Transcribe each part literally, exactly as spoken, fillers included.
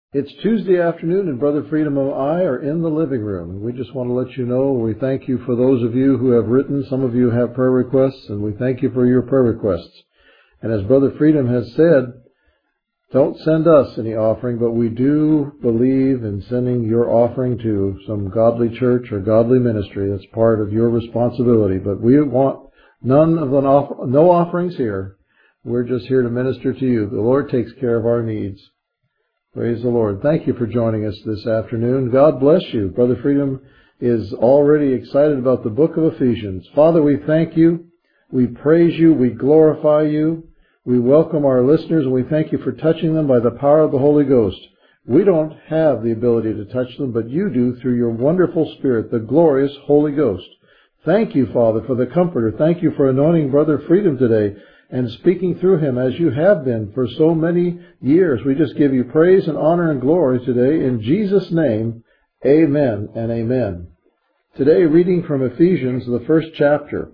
It's Tuesday afternoon, and Brother Freedom and I are in the living room. We just want to let you know we thank you for those of you who have written. Some of you have prayer requests, and we thank you for your prayer requests. And as Brother Freedom has said, don't send us any offering, but we do believe in sending your offering to some godly church or godly ministry. That's part of your responsibility. But we want none of an off- no offerings here. We're just here to minister to you. The Lord takes care of our needs. Praise the Lord. Thank you for joining us this afternoon. God bless you. Brother Freedom is already excited about the book of Ephesians. Father, we thank you. We praise you. We glorify you. We welcome our listeners, and we thank you for touching them by the power of the Holy Ghost. We don't have the ability to touch them, but you do through your wonderful Spirit, the glorious Holy Ghost. Thank you, Father, for the Comforter. Thank you for anointing Brother Freedom today and speaking through him as you have been for so many years. We just give you praise and honor and glory today. In Jesus' name, amen and amen. Today, reading from Ephesians, the first chapter.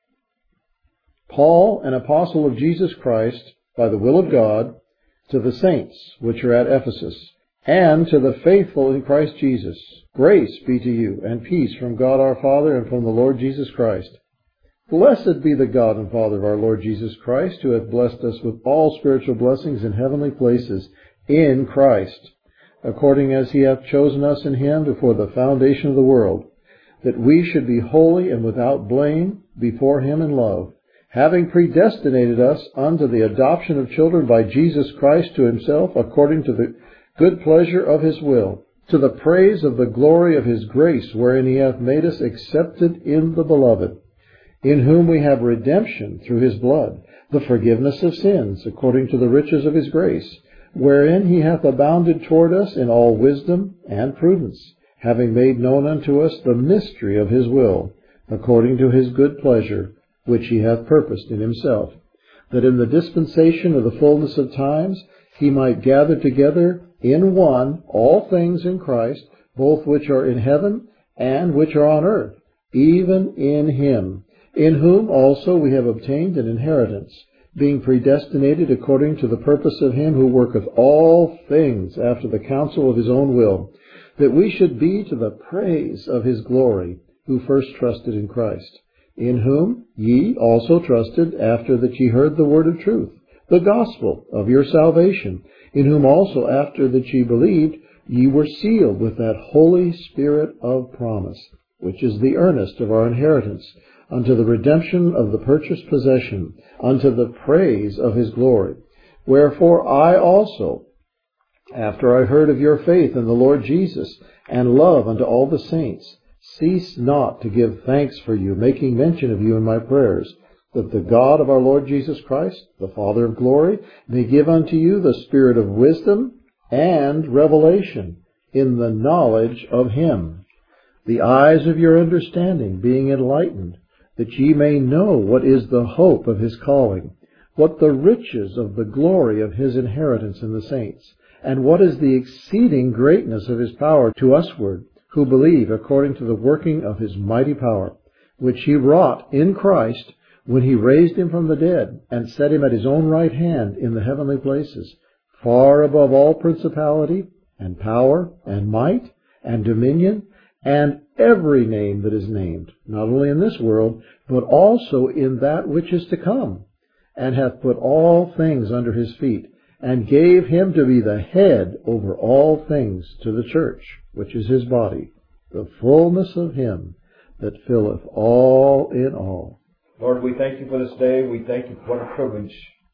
Paul, an apostle of Jesus Christ, by the will of God, to the saints which are at Ephesus, and to the faithful in Christ Jesus, grace be to you, and peace from God our Father and from the Lord Jesus Christ. Blessed be the God and Father of our Lord Jesus Christ, who hath blessed us with all spiritual blessings in heavenly places in Christ, according as he hath chosen us in him before the foundation of the world, that we should be holy and without blame before him in love, having predestinated us unto the adoption of children by Jesus Christ to himself, according to the good pleasure of his will, to the praise of the glory of his grace, wherein he hath made us accepted in the Beloved, in whom we have redemption through his blood, the forgiveness of sins, according to the riches of his grace, wherein he hath abounded toward us in all wisdom and prudence, having made known unto us the mystery of his will, according to his good pleasure, which he hath purposed in himself, that in the dispensation of the fullness of times he might gather together in one all things in Christ, both which are in heaven and which are on earth, even in him, in whom also we have obtained an inheritance, being predestinated according to the purpose of him who worketh all things after the counsel of his own will, that we should be to the praise of his glory, who first trusted in Christ, in whom ye also trusted after that ye heard the word of truth, the gospel of your salvation, in whom also after that ye believed, ye were sealed with that Holy Spirit of promise, which is the earnest of our inheritance, unto the redemption of the purchased possession, unto the praise of his glory. Wherefore I also, after I heard of your faith in the Lord Jesus, and love unto all the saints, cease not to give thanks for you, making mention of you in my prayers, that the God of our Lord Jesus Christ, the Father of glory, may give unto you the spirit of wisdom and revelation in the knowledge of him, the eyes of your understanding being enlightened, that ye may know what is the hope of his calling, what the riches of the glory of his inheritance in the saints, and what is the exceeding greatness of his power to usward, who believe, according to the working of his mighty power, which he wrought in Christ, when he raised him from the dead, and set him at his own right hand in the heavenly places, far above all principality, and power, and might, and dominion, and every name that is named, not only in this world, but also in that which is to come, and hath put all things under his feet, and gave him to be the head over all things to the church, which is his body, the fullness of him that filleth all in all. Lord, we thank you for this day. We thank you for what a privilege.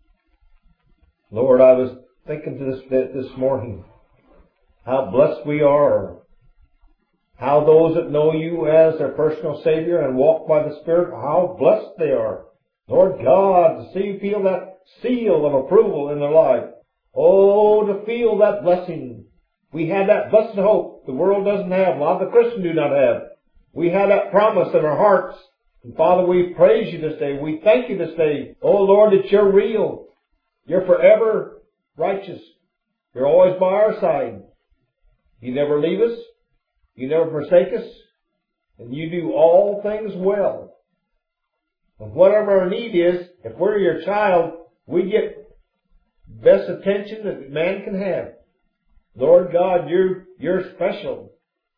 Lord, I was thinking to this this morning how blessed we are, how those that know you as their personal Savior and walk by the Spirit, how blessed they are. Lord God, to see, feel that seal of approval in their life. Oh, to feel that blessing. We have that blessed hope the world doesn't have. A lot of the Christians do not have. We have that promise in our hearts. And Father, we praise you this day. We thank you this day. Oh Lord, that you're real. You're forever righteous. You're always by our side. You never leave us. You never forsake us. And you do all things well. And whatever our need is, if we're your child, we get best attention that man can have. Lord God, you're, you're special.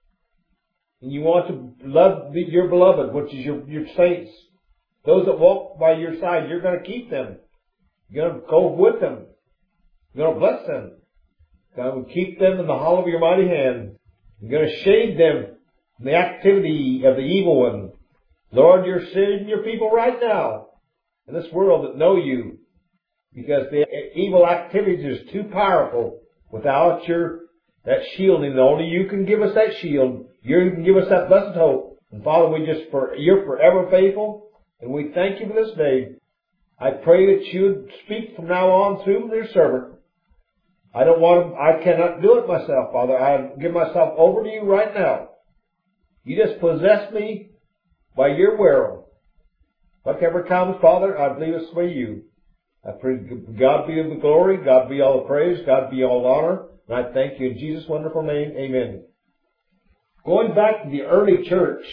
And you want to love the, your beloved, which is your, your saints. Those that walk by your side, you're going to keep them. You're going to go with them. You're going to bless them. You're going to keep them in the hollow of your mighty hand. You're going to shade them from the activity of the evil one. Lord, you're shading your people right now in this world that know you, because the evil activities is too powerful without your that shielding. Only you can give us that shield. You can give us that blessed hope. And Father, we just for you're forever faithful, and we thank you for this day. I pray that you would speak from now on through your servant. I don't want to, I cannot do it myself, Father. I give myself over to you right now. You just possess me by your will. Whatever comes, Father, I believe it's by you. I pray God be the glory, God be all the praise, God be all honor. And I thank you in Jesus' wonderful name. Amen. Going back to the early church,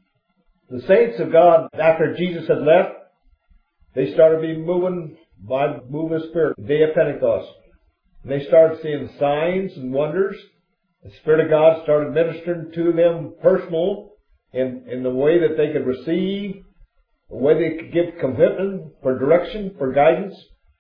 the saints of God, after Jesus had left, they started being moving by the move of the Spirit, the day of Pentecost. And they started seeing signs and wonders. The Spirit of God started ministering to them personal in, in the way that they could receive, the way they could give commitment for direction, for guidance.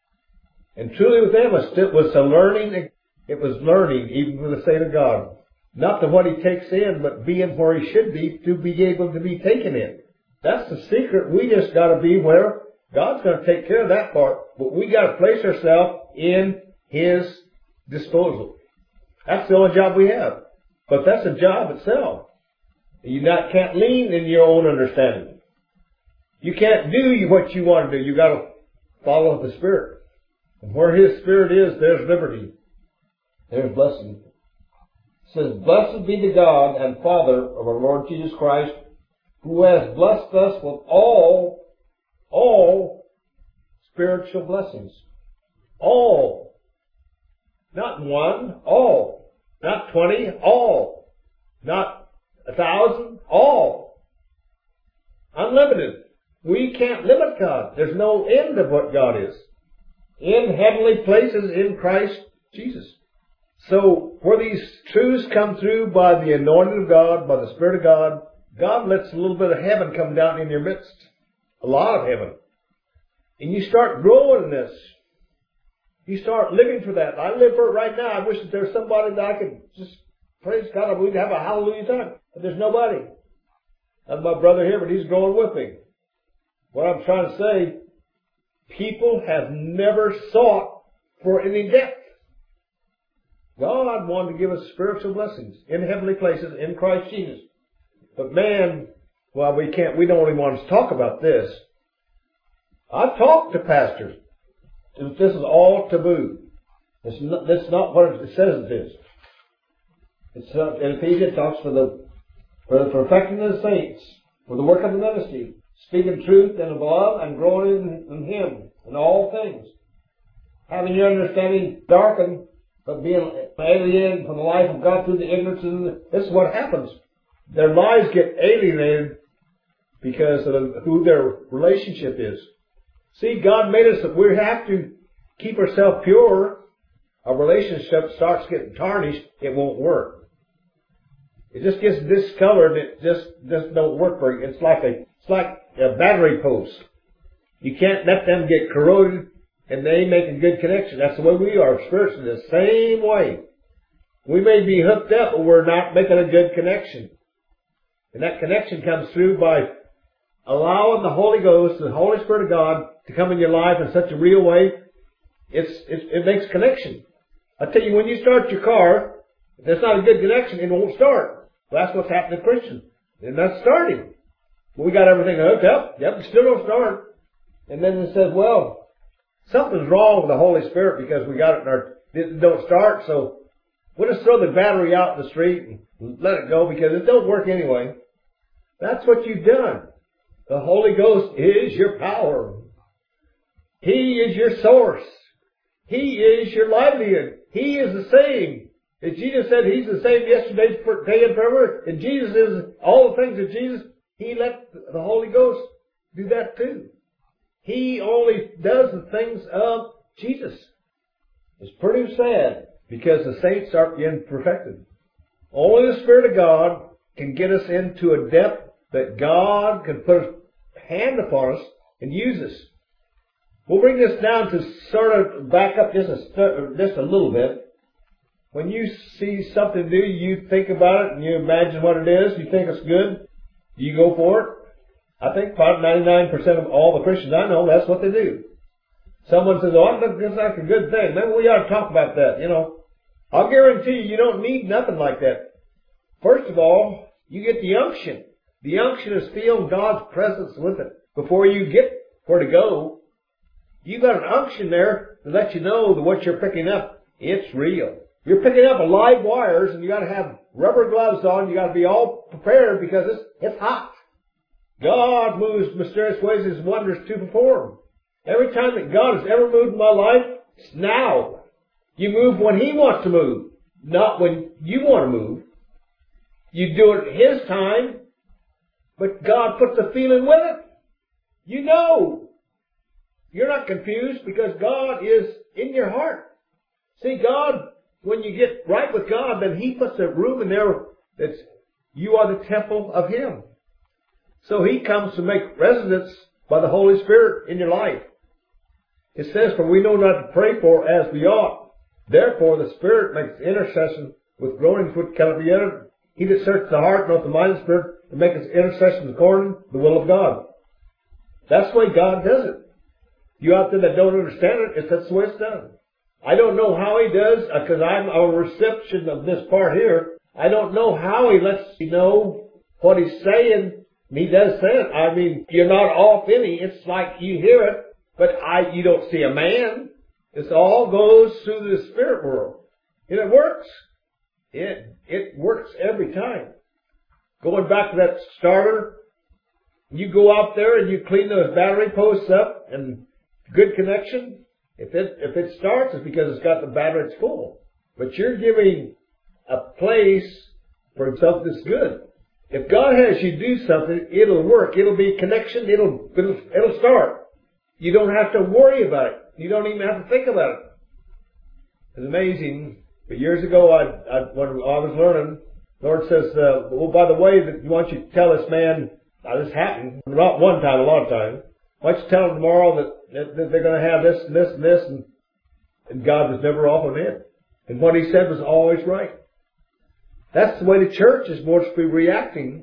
And truly with them it was a learning, it was learning even from the saint of God. Not to what he takes in, but being where he should be to be able to be taken in. That's the secret. We just got to be where God's going to take care of that part, but we got to place ourselves in His disposal. That's the only job we have. But that's a job itself. You not can't lean in your own understanding. You can't do what you want to do. You got to follow the Spirit. And where His Spirit is, there's liberty. There's blessing. It says, "Blessed be the God and Father of our Lord Jesus Christ, who has blessed us with all, all spiritual blessings." All. Not one, all. Not twenty, all. Not a thousand, all. Unlimited. We can't limit God. There's no end of what God is. In heavenly places in Christ Jesus. So, where these truths come through by the anointing of God, by the Spirit of God, God lets a little bit of heaven come down in your midst. A lot of heaven. And you start growing in this. You start living for that. I live for it right now. I wish that there's somebody that I could just praise God. We'd have a hallelujah time. But there's nobody. That's my brother here, but he's growing with me. What I'm trying to say, people have never sought for any depth. God wanted to give us spiritual blessings in heavenly places in Christ Jesus. But man, well, we can't, we don't even want to talk about this. I've talked to pastors. This is all taboo. It's not, that's not what it says it is. It's uh, in Ephesians, it talks for the, for the perfecting of the saints, for the work of the ministry, speaking truth and love and growing in, in Him in all things. Having your understanding darkened, but being alienated from the life of God through the ignorance of the, this is what happens. Their lives get alienated because of who their relationship is. See, God made us that we have to keep ourselves pure. Our relationship starts getting tarnished, it won't work. It just gets discolored, it just just don't work very. It's like a it's like a battery post. You can't let them get corroded and they make a good connection. That's the way we are spiritually, the same way. We may be hooked up, but we're not making a good connection. And that connection comes through by allowing the Holy Ghost, the Holy Spirit of God, to come in your life in such a real way. It's, it's, it makes connection. I tell you, when you start your car, if there's not a good connection, it won't start. Well, that's what's happening to Christians. They're not starting. Well, we got everything hooked up. Yep, it still don't start. And then it says, well, something's wrong with the Holy Spirit because we got it in our, it don't start, so we'll just throw the battery out in the street and let it go because it don't work anyway. That's what you've done. The Holy Ghost is your power. He is your source. He is your livelihood. He is the same. As Jesus said, He's the same yesterday, today, and forever. And Jesus is all the things of Jesus. He let the Holy Ghost do that too. He only does the things of Jesus. It's pretty sad. because the saints aren't being perfected. Only the Spirit of God can get us into a depth that God can put His hand upon us and use us. We'll bring this down to sort of back up just a, just a little bit. When you see something new, you think about it and you imagine what it is. You think it's good. You go for it. I think about ninety-nine percent of all the Christians I know, that's what they do. Someone says, oh, that's like a good thing. Maybe we ought to talk about that, you know. I'll guarantee you, you don't need nothing like that. First of all, you get the unction. The unction is feeling God's presence with it. Before you get where to go, you got an unction there to let you know that what you're picking up, it's real. You're picking up live wires and you got to have rubber gloves on. You got to be all prepared because it's, it's hot. God moves mysterious ways His wonders to perform. Every time that God has ever moved in my life, it's now. You move when He wants to move, not when you want to move. You do it at His time, but God puts a feeling with it. You know. You're not confused because God is in your heart. See, God, when you get right with God, then He puts a room in there that's, you are the temple of Him. So He comes to make residence by the Holy Spirit in your life. It says, for we know not to pray for as we ought. Therefore the Spirit makes intercession with groanings which cannot be uttered. He that searches the heart knoweth the mind of the Spirit, to make his intercessions according to the will of God. That's the way God does it. You out there that don't understand it, it's that's the way it's done. I don't know how He does, because I'm a reception of this part here. I don't know how He lets you know what He's saying. He does say it. I mean, you're not off any. It's like you hear it, but I, you don't see a man. This all goes through the spirit world. And it works. It, it works every time. Going back to that starter, you go out there and you clean those battery posts up and good connection. If it, if it starts, it's because it's got the battery, it's full. But you're giving a place for something that's good. If God has you do something, it'll work. It'll be connection. It'll, it'll, it'll start. You don't have to worry about it. You don't even have to think about it. It's amazing. But years ago, I, I, when I was learning, the Lord says, uh, well, by the way, that you want you to tell this man, now this happened, not one time, a lot of times. Why don't you tell him tomorrow that, that, that they're going to have this and this and this, and, and God was never off on it. And what He said was always right. That's the way the church is supposed to be reacting.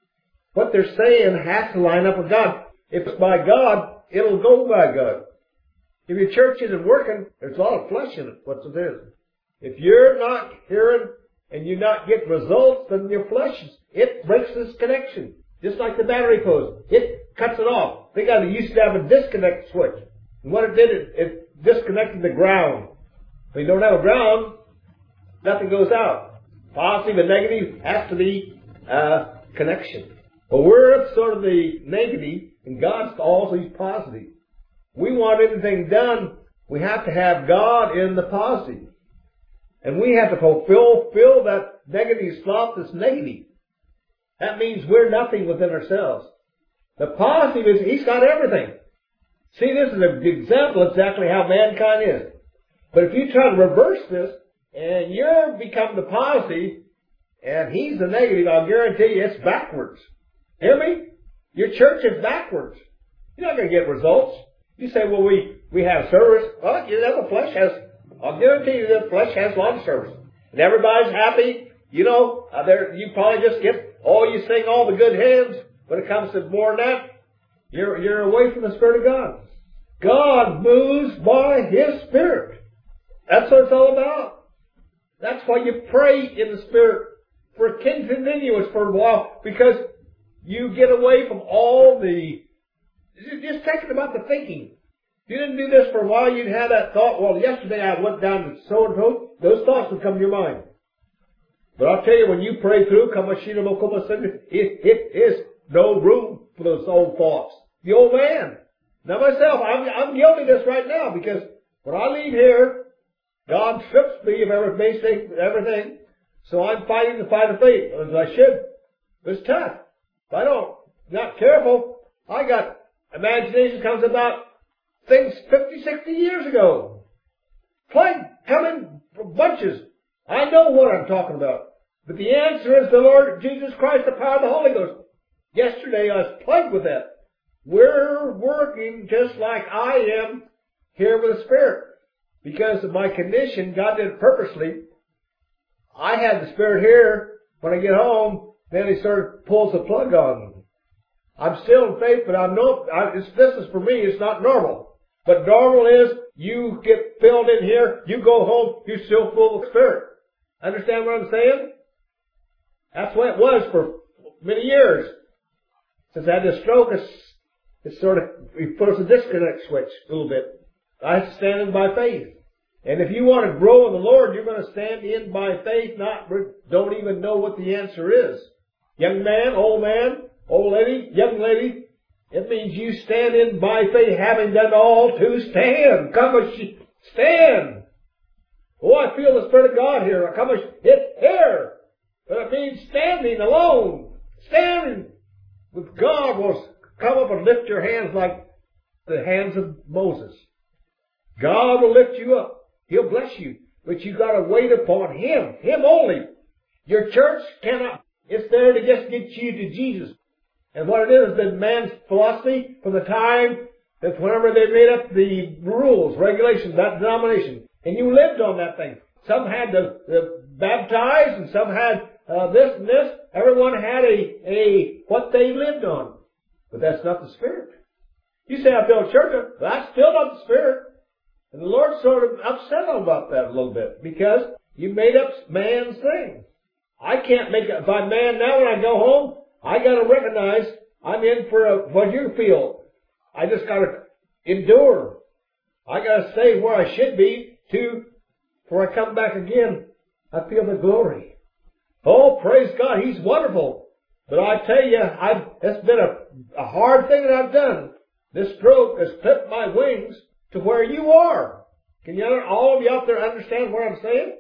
What they're saying has to line up with God. If it's by God, it'll go by God. If your church isn't working, there's a lot of flesh in it. What's it is? If you're not hearing and you're not getting results, then your flesh, it breaks this connection. Just like the battery post. It cuts it off. They got to used to have a disconnect switch. And what it did, it, it disconnected the ground. If you don't have a ground, nothing goes out. Positive and negative has to be uh, connection. But we're sort of the negative, and God's always positive. We want anything done, we have to have God in the positive. And we have to fulfill fill that negative slot that's negative. That means we're nothing within ourselves. The positive is He's got everything. See, this is an example of exactly how mankind is. But if you try to reverse this, and you become the positive, and He's the negative, I'll guarantee you it's backwards. Hear me? Your church is backwards. You're not going to get results. You say, well, we, we have service. Well, you know, the flesh has, I'll guarantee you the flesh has a lot of service. And everybody's happy. You know, uh, there, you probably just get, oh, you sing all the good hymns. When it comes to more than that, you're, you're away from the Spirit of God. God moves by His Spirit. That's what it's all about. That's why you pray in the Spirit for continuous for a while, because you get away from all the, just thinking about the thinking. If you didn't do this for a while, you'd have that thought, well, yesterday I went down to so and so. Those thoughts would come to your mind. But I'll tell you, when you pray through, it, it is no room for those old thoughts. The old man. Now myself, I'm, I'm guilty of this right now, because when I leave here, God strips me of every basic, everything. So I'm fighting the fight of faith, as I should. But it's tough. If I don't, not careful, I got imagination comes about things fifty, sixty years ago. Plague come in bunches. I know what I'm talking about. But the answer is the Lord Jesus Christ, the power of the Holy Ghost. Yesterday I was plagued with that. We're working just like I am here with the Spirit. Because of my condition, God did it purposely. I had the Spirit here. When I get home, then He sort of pulls the plug on me. I'm still in faith, but I'm no, I, it's, this is for me, it's not normal. But normal is, you get filled in here, you go home, you're still full of Spirit. Understand what I'm saying? That's what it was for many years. Since I had this stroke, it's, it's sort of, it puts a disconnect switch a little bit. I stand in by faith. And if you want to grow in the Lord, you're going to stand in by faith, not, don't even know what the answer is. Young man, old man, old lady, young lady, it means you stand in by faith, having done all to stand. Come a stand. Oh, I feel the Spirit of God here. Come a, it's here. But it means standing alone. Standing with God will come up and lift your hands like the hands of Moses. God will lift you up. He'll bless you. But you got to wait upon Him. Him only. Your church cannot. It's there to just get you to Jesus. And what it is has been man's philosophy from the time that whenever they made up the rules, regulations, that denomination. And you lived on that thing. Some had the, the baptized and some had uh, this and this. Everyone had a, a, what they lived on. But that's not the Spirit. You say, I built a church, but that's still not the Spirit. And the Lord sort of upset them about that a little bit because you made up man's thing. I can't make it. If I'm man now when I go home, I got to recognize I'm in for a, what you feel. I just got to endure. I got to stay where I should be to, before I come back again, I feel the glory. Oh, praise God, He's wonderful. But I tell you, I've, it's been a, a hard thing that I've done. This stroke has clipped my wings to where you are. Can you, all of you out there understand what I'm saying?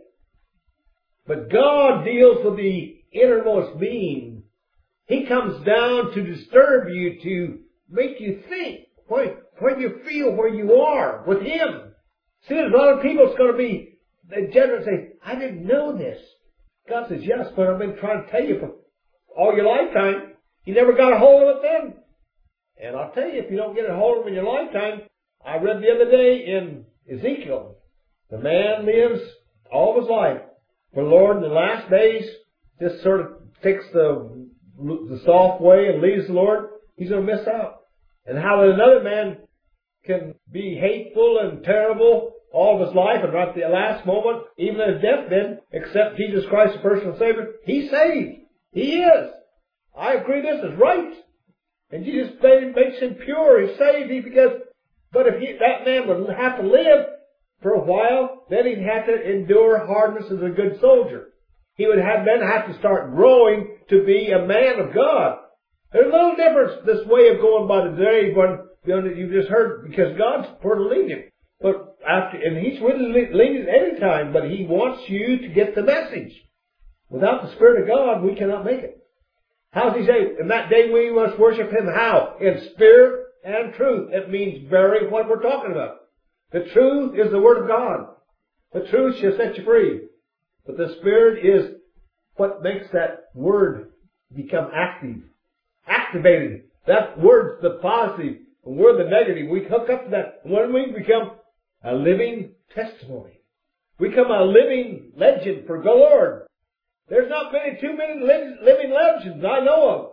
But God deals with the innermost being. He comes down to disturb you, to make you think, when, when you feel where you are with Him. See, there's a lot of people that's going to be, they generally say, I didn't know this. God says, yes, but I've been trying to tell you for all your lifetime. You never got a hold of it then. And I'll tell you, if you don't get a hold of it in your lifetime, I read the other day in Ezekiel, the man lives all of his life for the Lord in the last days, just sort of takes the, the soft way and leaves the Lord, he's going to miss out. And how another man can be hateful and terrible all of his life, and right at the last moment, even at his deathbed, accept Jesus Christ as personal Savior, he's saved. He is. I agree this is right. And Jesus makes him pure. He's saved. He because, but if he, that man would have to live for a while, then he'd have to endure hardness as a good soldier. He would have then have to start growing to be a man of God. There's a little difference this way of going by the day when you just heard, because God's for to lead him. But after, and He's really leading any time, but He wants you to get the message. Without the Spirit of God, we cannot make it. How does He say, in that day we must worship Him how? In spirit and truth. It means very what we're talking about. The truth is the Word of God. The truth shall set you free. But the Spirit is what makes that Word become active. Activated. That Word's the positive, and we're the negative. We hook up to that. And when we become a living testimony, we become a living legend for the Lord. There's not many, too many living legends I know of.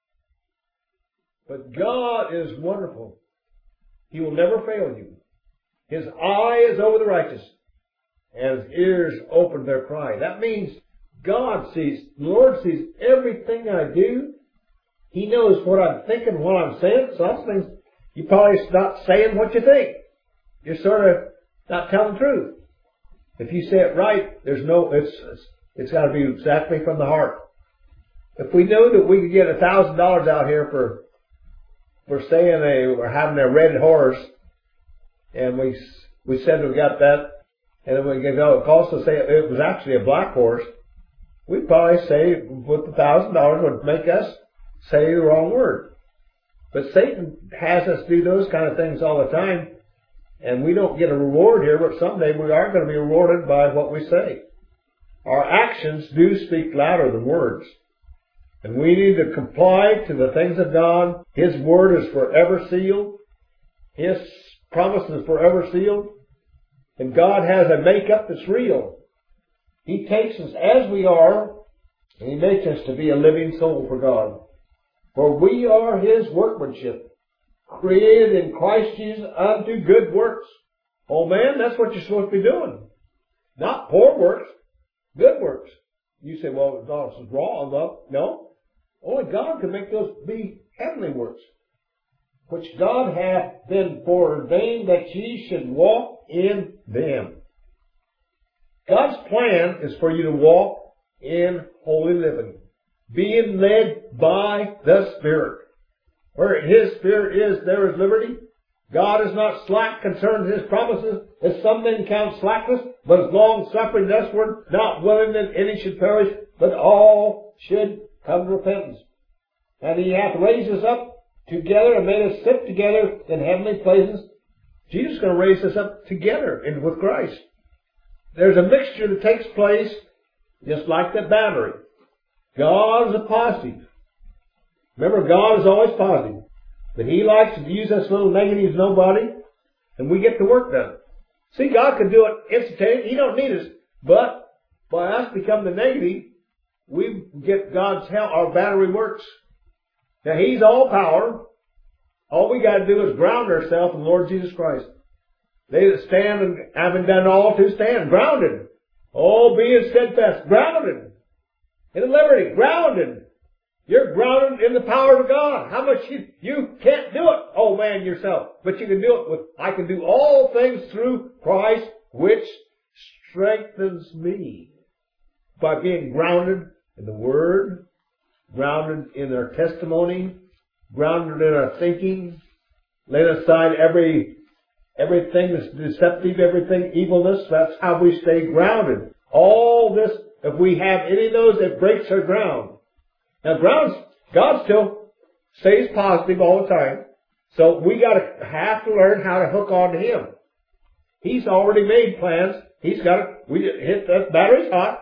But God is wonderful. He will never fail you. His eye is over the righteous, and His ears open their cry. That means God sees, the Lord sees everything I do. He knows what I'm thinking, what I'm saying. So that's things, you're probably not saying what you think. You're sort of not telling the truth. If you say it right, there's no, it's, it's It's got to be exactly from the heart. If we knew that we could get a thousand dollars out here for for saying a or having a red horse, and we we said we got that, and then we could go, it cost us say it was actually a black horse, we'd probably say with the thousand dollars would make us say the wrong word. But Satan has us do those kind of things all the time. And we don't get a reward here, but someday we are going to be rewarded by what we say. Our actions do speak louder than words. And we need to comply to the things of God. His word is forever sealed. His promise is forever sealed. And God has a makeup that's real. He takes us as we are, and He makes us to be a living soul for God. For we are His workmanship, created in Christ Jesus unto good works. Oh man, that's what you're supposed to be doing. Not poor works, good works. You say, well, this is wrong. Well, no. Only God can make those be heavenly works, which God hath been foreordained that ye should walk in them. God's plan is for you to walk in holy living, being led by the Spirit. Where His Spirit is, there is liberty. God is not slack concerning His promises, as some men count slackness, but is long suffering thusward, not willing that any should perish, but all should come to repentance. And He hath raised us up together and made us sit together in heavenly places. Jesus is going to raise us up together in, with Christ. There's a mixture that takes place, just like that battery. God is a positive. Remember, God is always positive. But He likes to use us little negatives, nobody, and we get the work done. See, God can do it instantaneously. He don't need us. But by us becoming the negative, we get God's help. Our battery works. Now, He's all power. All we got to do is ground ourselves in the Lord Jesus Christ. They that stand and having done all to stand, grounded. Oh, being steadfast, grounded. In liberty, grounded. You're grounded in the power of God. How much you, you can't do it, oh man, yourself. But you can do it with, I can do all things through Christ, which strengthens me. By being grounded in the Word, grounded in our testimony, grounded in our thinking, laying aside every, everything that's deceptive, everything evilness. That's how we stay grounded. All this, if we have any of those, it breaks our ground. Now, grounds, God still stays positive all the time. So we got to have to learn how to hook on to Him. He's already made plans. He's got to, we hit that battery's hot.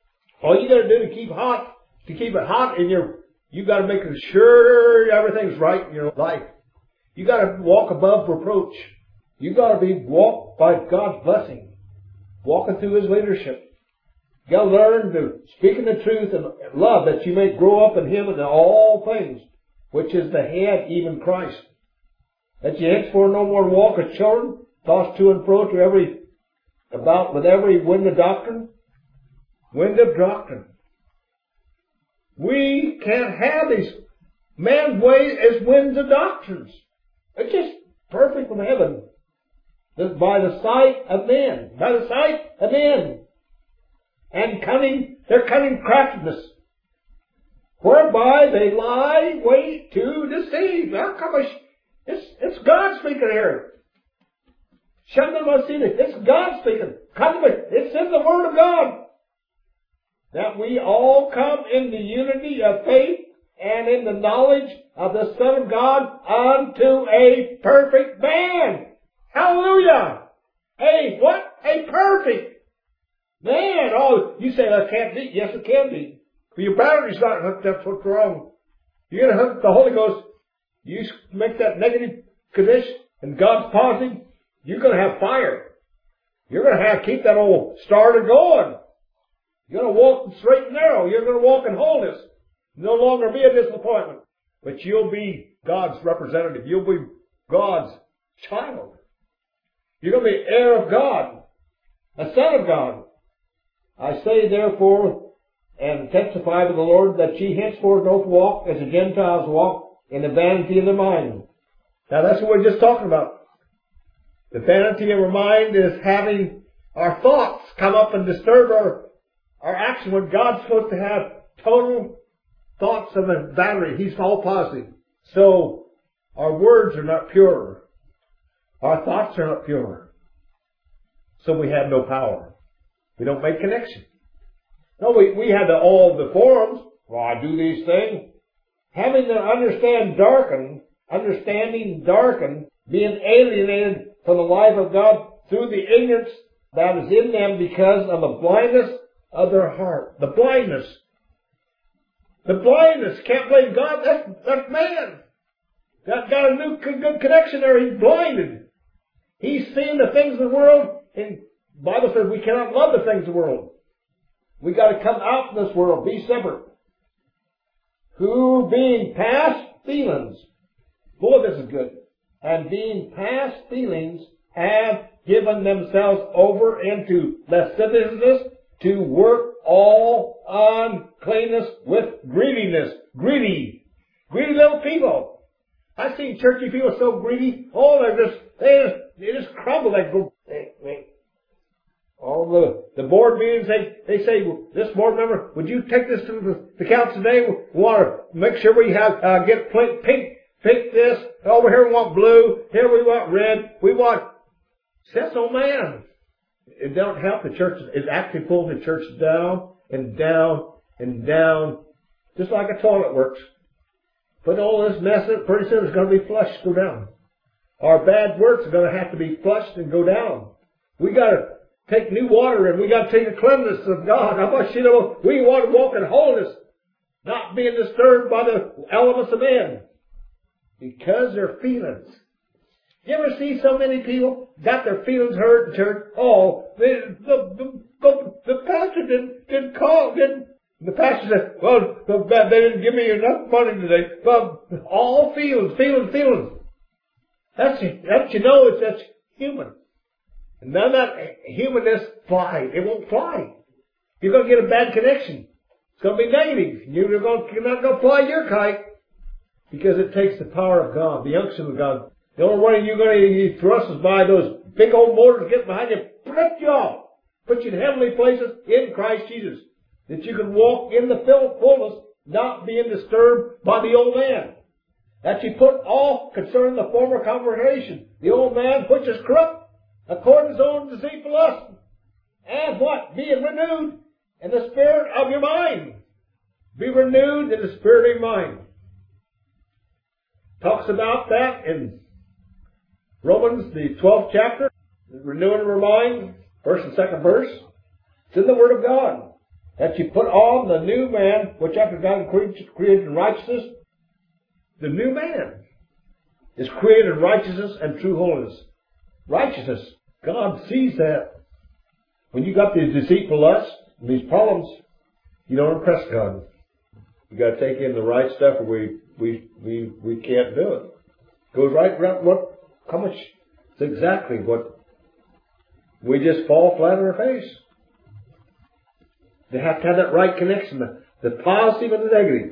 All you got to do to keep hot, to keep it hot in your, you got to make sure everything's right in your life. You got to walk above reproach. You got to be walked by God's blessing, walking through His leadership. You got to learn to speak in the truth and love, that you may grow up in Him in all things, which is the head, even Christ. That you henceforth no more walk as children, tossed to and fro to every, about with every wind of doctrine. Wind of doctrine. We can't have these. Man's ways as winds of doctrines. It's just perfect from heaven. By the sight of men. By the sight of men. And cunning, their cunning craftiness, whereby they lie wait to deceive. How come I, it's, it's God speaking here. It's God speaking. It's in the Word of God. That we all come in the unity of faith and in the knowledge of the Son of God unto a perfect man. Hallelujah! A what? A perfect man. Oh, you say that can't be. Yes, it can be. But your battery's not hooked up. What's wrong? You're going to hook the Holy Ghost. You make that negative condition and God's positive. You're going to have fire. You're going to have keep that old starter going. You're going to walk straight and narrow. You're going to walk in wholeness. No longer be a disappointment. But you'll be God's representative. You'll be God's child. You're going to be heir of God. A son of God. I say therefore, and testify to the Lord, that ye henceforth don't walk as the Gentiles walk, in the vanity of their mind. Now that's what we're just talking about. The vanity of our mind is having our thoughts come up and disturb our, our action when God's supposed to have total thoughts of a battery. He's all positive. So our words are not pure. Our thoughts are not pure. So we have no power. We don't make connection. No, we, we had the, all the forums. Well, I do these things. Having their understand darkened, understanding darkened, being alienated from the life of God through the ignorance that is in them because of the blindness of their heart. The blindness. The blindness. Can't blame God. That's, that's man. Got, got a new good connection there. He's blinded. He's seeing the things of the world. And the Bible says we cannot love the things of the world. We got to come out from this world. Be separate. Who being past feelings. Boy, this is good. And being past feelings have given themselves over into lasciviousness to work all uncleanness with greediness. Greedy. Greedy little people. I've seen churchy people so greedy. Oh, they're just, they just, they just crumble. They go, they, they, all the, the board meetings, they, they say, well, this board member, would you take this to the, the council today? We want to make sure we have, uh, get pink, pink, pink this. Over here we want blue. Here we want red. We want, says, oh man. It don't help. The church is actually pulling the church down and down and down, just like a toilet works. Put all this mess in, pretty soon it's going to be flushed, go down. Our bad works are going to have to be flushed and go down. We got to take new water and we got to take the cleanliness of God. How much, you know, we want to walk in holiness, not being disturbed by the elements of men. Because their feelings. You ever see so many people got their feelings hurt in church? Oh, the the the, the, the pastor didn't didn't call, didn't. The pastor said, well, they didn't give me enough money today. But all feelings, feelings, feelings. That's that you know it's that's human. And none of that humanness flies. It won't fly. You're going to get a bad connection. It's going to be negative. You're going you're not going to fly your kite because it takes the power of God, the unction of God. The only way you're going to thrust is by those big old motors getting behind you, lift you off, put you in heavenly places in Christ Jesus. That you can walk in the fullness, not being disturbed by the old man. That you put off concerning the former conversation. The old man which is corrupt, according to his own deceitful lust. And what? Being renewed in the spirit of your mind. Be renewed in the spirit of your mind. Talks about that in Romans, the twelfth chapter, renewing our mind, first and second verse. It's in the Word of God. That you put on the new man, which after God created in righteousness, the new man is created in righteousness and true holiness. Righteousness. God sees that. When you got these deceitful lusts, these problems, you don't impress God. You got to take in the right stuff, or we we we we can't do it. Goes right around what. How much? It's exactly what we just fall flat on our face. They have to have that right connection, the, the positive and the negative.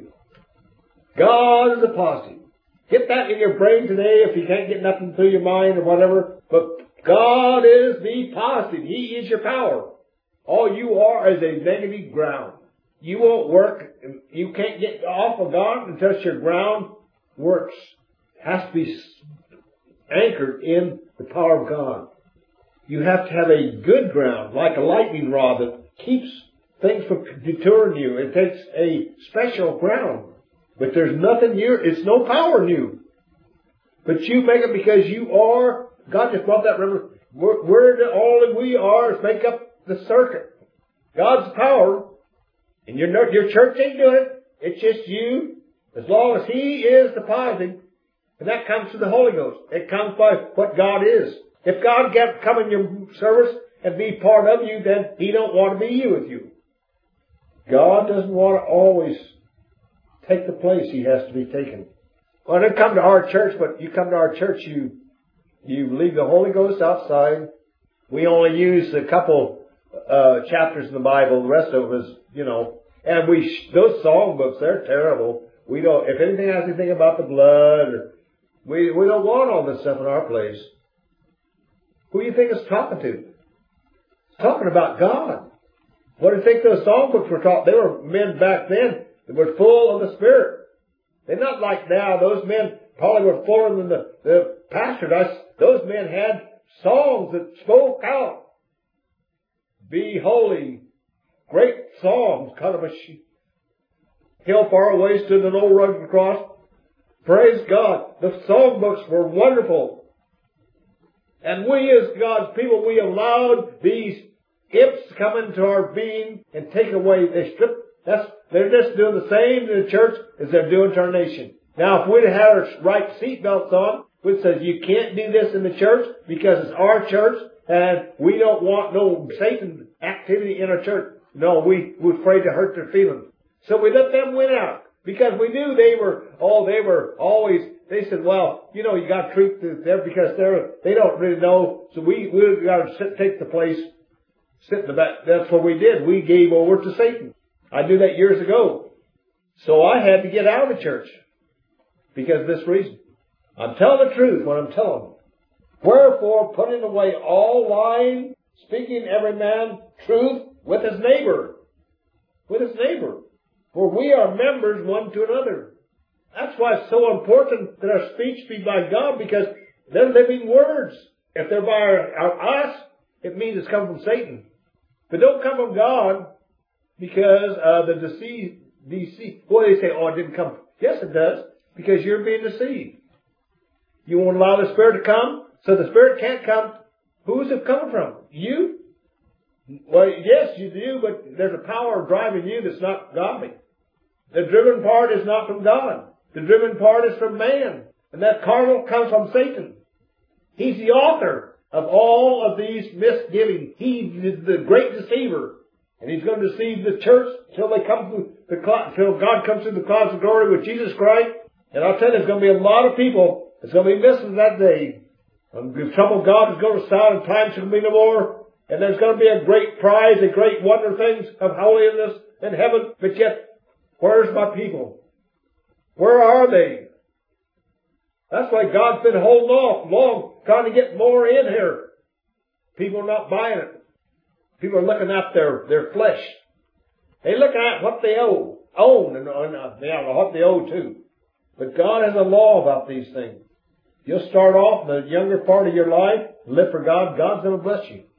God is the positive. Get that in your brain today if you can't get nothing through your mind or whatever. But God is the positive. He is your power. All you are is a negative ground. You won't work. You can't get off of God until your ground works. It has to be anchored in the power of God. You have to have a good ground, like a lightning rod that keeps things from deterring you. It takes a special ground. But there's nothing new. It's no power new. But you make it because you are. God just brought that river. We're, we're the, all that we are is make up the circuit. God's power. And your, your church ain't doing it. It's just you. As long as He is the positive. And that comes through the Holy Ghost. It comes by what God is. If God can come in your service and be part of you, then He don't want to be you with you. God doesn't want to always take the place He has to be taken. Well, don't come to our church, but you come to our church, you you leave the Holy Ghost outside. We only use a couple uh, chapters in the Bible. The rest of us, you know, and we those songbooks, they're terrible. We don't. If anything has anything about the blood, or, we we don't want all this stuff in our place. Who do you think it's talking to? It's talking about God. What do you think those songbooks were taught? They were men back then that were full of the Spirit. They're not like now. Those men probably were fuller than the, the pastor does. Those men had songs that spoke out. Be holy. Great songs. Kind of a hill far away stood an old rugged cross. Praise God. The songbooks were wonderful. And we as God's people, we allowed these imps to come into our being and take away, they strip, that's, they're just doing the same in the church as they're doing to our nation. Now if we'd have had our right seatbelts on, which says you can't do this in the church because it's our church and we don't want no Satan activity in our church. No, we were afraid to hurt their feelings. So we let them win out because we knew they were, oh, they were always, they said, well, you know, you got to treat them because they're, they don't really know. So we, we got to sit, take the place, sit in the back. That's what we did. We gave over to Satan. I did that years ago. So I had to get out of the church because of this reason. I'm telling the truth when I'm telling them. Wherefore, putting away all lying, speaking every man truth with his neighbor. With his neighbor. For we are members one to another. That's why it's so important that our speech be by God, because they're living words. If they're by our, our, us, it means it's come from Satan. But don't come from God because uh, the deceit, deceit. Boy, they say, oh, it didn't come. Yes, it does, because you're being deceived. You won't allow the Spirit to come, so the Spirit can't come. Who's it coming from? You? Well, yes, you do, but there's a power driving you that's not godly. The driven part is not from God. The driven part is from man. And that carnal comes from Satan. He's the author of all of these misgivings. He is the great deceiver. And he's going to deceive the church till they come through the cloud, till God comes through the clouds of glory with Jesus Christ. And I'll tell you, there's going to be a lot of people that's going to be missing that day. And the trouble of God is going to sound and time shall be no more. And there's going to be a great prize, a great wonder things of holiness in heaven. But yet, where's my people? Where are they? That's why God's been holding off long, trying to get more in here. People are not buying it. People are looking at their, their flesh. They're looking at what they owe, own, and, and uh, yeah, what they owe too. But God has a law about these things. You'll start off in the younger part of your life, live for God, God's going to bless you.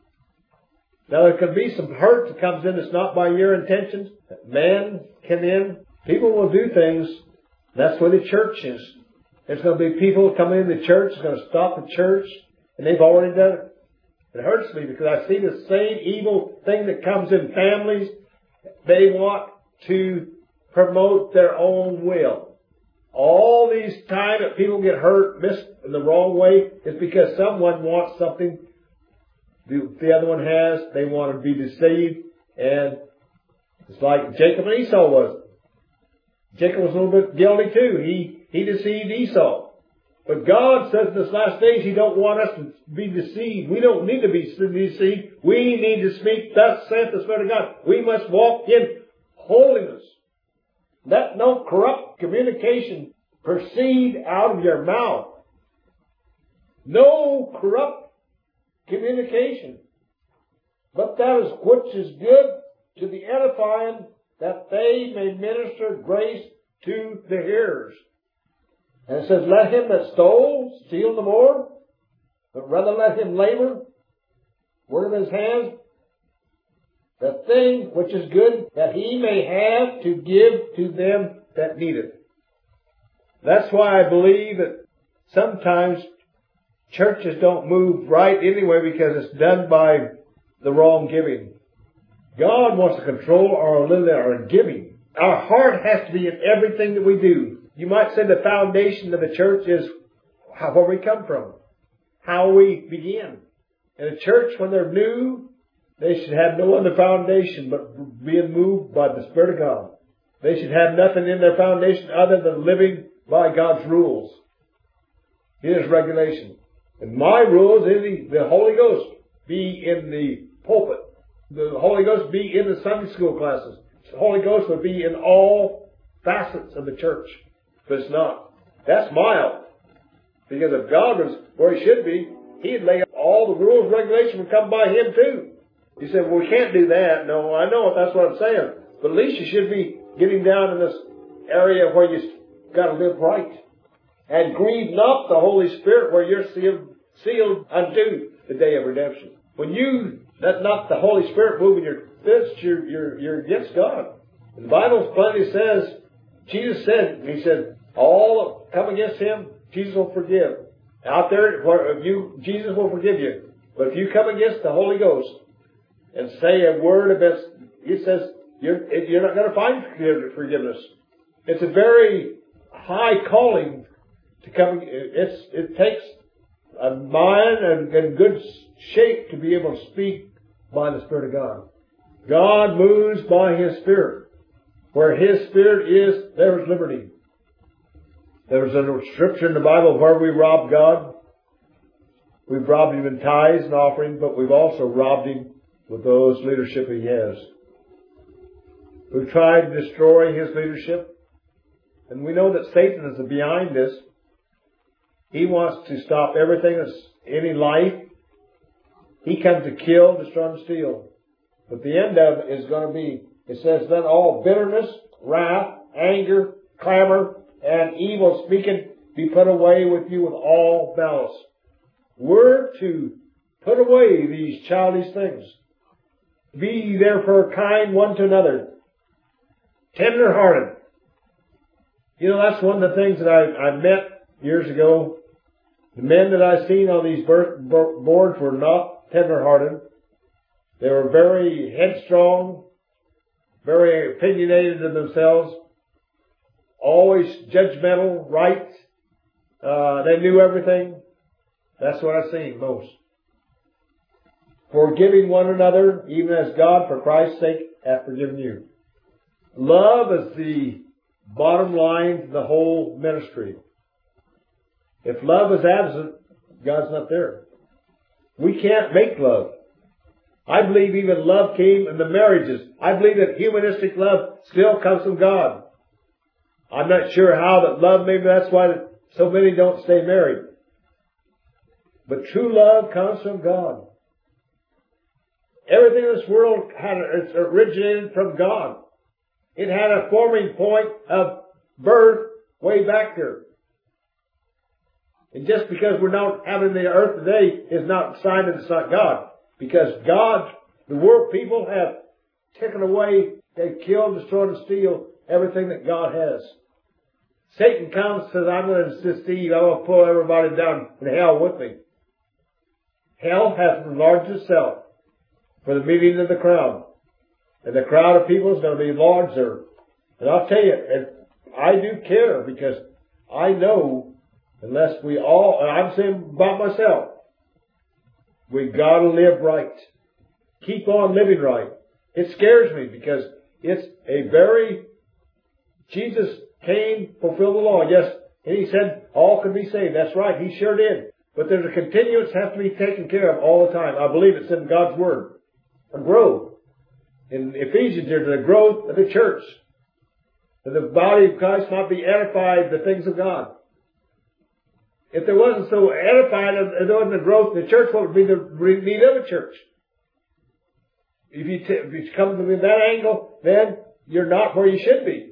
Now there can be some hurt that comes in that's not by your intentions. Man come in. People will do things. That's where the church is. There's going to be people coming in the church, it's going to stop the church, and they've already done it. It hurts me because I see the same evil thing that comes in families. They want to promote their own will. All these times that people get hurt, missed in the wrong way, is because someone wants something the other one has. They want to be deceived. And it's like Jacob and Esau was. Jacob was a little bit guilty too. He, he deceived Esau. But God says in this last days He don't want us to be deceived. We don't need to be deceived. We need to speak, thus saith the Spirit of God. We must walk in holiness. Let no corrupt communication proceed out of your mouth. No corrupt communication. But that is which is good to the edifying, that they may minister grace to the hearers. And it says, let him that stole steal no more, but rather let him labor, work of his hands, the thing which is good, that he may have to give to them that need it. That's why I believe that sometimes churches don't move right anyway, because it's done by the wrong giving. God wants to control our our giving. Our heart has to be in everything that we do. You might say the foundation of the church is how, where we come from, how we begin. In a church, when they're new, they should have no other foundation but being moved by the Spirit of God. They should have nothing in their foundation other than living by God's rules, His regulation. And my rules is the, the Holy Ghost be in the pulpit. The Holy Ghost be in the Sunday school classes. The Holy Ghost would be in all facets of the church. But it's not. That's mild. Because if God was where He should be, He'd lay up all the rules and regulations would come by Him too. You say, well, we can't do that. No, I know that's what I'm saying. But at least you should be getting down in this area where you got to live right. And grieve not the Holy Spirit, where you're sealed, sealed unto the day of redemption. When you let not the Holy Spirit move in your fist, you're, you're, you're against God. And the Bible plainly says, Jesus said, He said, all come against Him, Jesus will forgive. Out there, where you, Jesus will forgive you. But if you come against the Holy Ghost and say a word against, He says, you're, you're not going to find forgiveness. It's a very high calling to come. It's, it takes a mind and, and good shape to be able to speak by the Spirit of God. God moves by His Spirit. Where His Spirit is, there is liberty. There was a scripture in the Bible where we robbed God. We've robbed Him in tithes and offerings, but we've also robbed Him with those leadership He has. We've tried to destroy His leadership. And we know that Satan is behind this. He wants to stop everything that's any life. He comes to kill, destroy, and steal. But the end of it is going to be, it says, then all bitterness, wrath, anger, clamor, and evil speaking be put away with you with all malice. We're to put away these childish things. Be ye therefore kind one to another, tender-hearted. You know, that's one of the things that I, I met years ago. The men that I seen on these boards were not tender-hearted. They were very headstrong, very opinionated in themselves, always judgmental, right. Uh, they knew everything. That's what I've seen most. Forgiving one another, even as God, for Christ's sake, hath forgiven you. Love is the bottom line to the whole ministry. If love is absent, God's not there. We can't make love. I believe even love came in the marriages. I believe that humanistic love still comes from God. I'm not sure how that love, maybe that's why so many don't stay married. But true love comes from God. Everything in this world had it's originated from God. It had a forming point of birth way back there. And just because we're not having the earth today is not a sign that it's not God. Because God, the world people have taken away, they've killed, destroyed, and steal everything that God has. Satan comes and says, I'm going to deceive, I'm going to pull everybody down in hell with me. Hell has enlarged itself for the meeting of the crowd. And the crowd of people is going to be large there. And I'll tell you, and I do care because I know unless we all, and I'm saying about myself, we've got to live right. Keep on living right. It scares me because it's a very, Jesus came, fulfilled the law. Yes, and He said all could be saved. That's right. He sure did. But there's a continuance that has to be taken care of all the time. I believe it's in God's Word. A growth. In Ephesians, there's a growth of the church. That the body of Christ might be edified the things of God. If there wasn't so edified, if there wasn't a growth in the church, what would be the need of a church? If you, t- if you come from that angle, then you're not where you should be.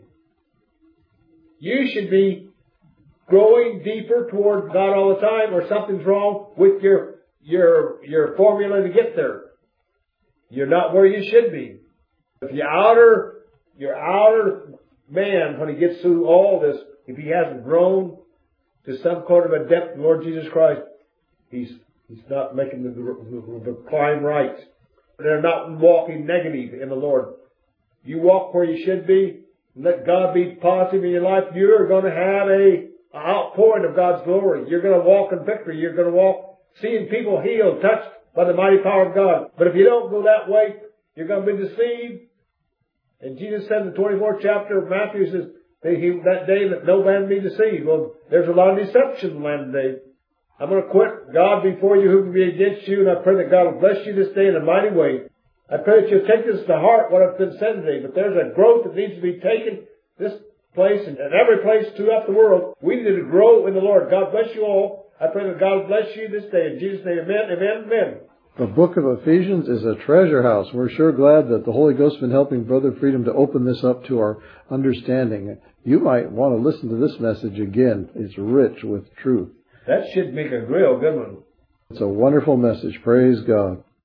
You should be growing deeper toward God all the time, or something's wrong with your your your formula to get there. You're not where you should be. If your outer your outer man, when he gets through all this, if he hasn't grown to some kind of a depth in the Lord Jesus Christ, he's he's not making the, the, the climb right. They're not walking negative in the Lord. You walk where you should be, and let God be positive in your life. You're going to have a outpouring of God's glory. You're going to walk in victory. You're going to walk seeing people healed, touched by the mighty power of God. But if you don't go that way, you're going to be deceived. And Jesus said in the twenty-fourth chapter of Matthew, says, that day that no man be deceived. Well, there's a lot of deception in the land today. I'm going to quit God before you who can be against you, and I pray that God will bless you this day in a mighty way. I pray that you'll take this to heart, what I've been said today. But there's a growth that needs to be taken this place and every place throughout the world. We need to grow in the Lord. God bless you all. I pray that God will bless you this day. In Jesus' name, amen, amen, amen. The book of Ephesians is a treasure house. We're sure glad that the Holy Ghost has been helping Brother Freedom to open this up to our understanding. You might want to listen to this message again. It's rich with truth. That should make a real good one. It's a wonderful message. Praise God.